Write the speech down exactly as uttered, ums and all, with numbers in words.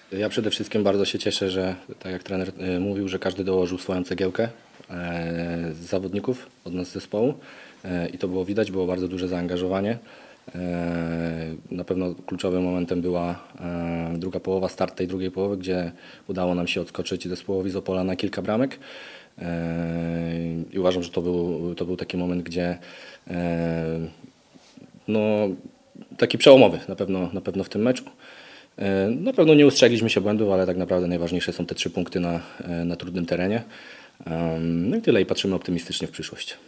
Ja przede wszystkim bardzo się cieszę, że tak jak trener e, mówił, że każdy dołożył swoją cegiełkę e, z zawodników od nas z zespołu e, i to było widać, było bardzo duże zaangażowanie. E, Na pewno kluczowym momentem była e, druga połowa, start tej drugiej połowy, gdzie udało nam się odskoczyć zespołowi z Opola na kilka bramek. E, I uważam, że to był, to był taki moment, gdzie e, no, taki przełomowy na pewno, na pewno w tym meczu. E, Na pewno nie ustrzegliśmy się błędów, ale tak naprawdę najważniejsze są te trzy punkty na, e, na trudnym terenie. Em, No i tyle i patrzymy optymistycznie w przyszłość.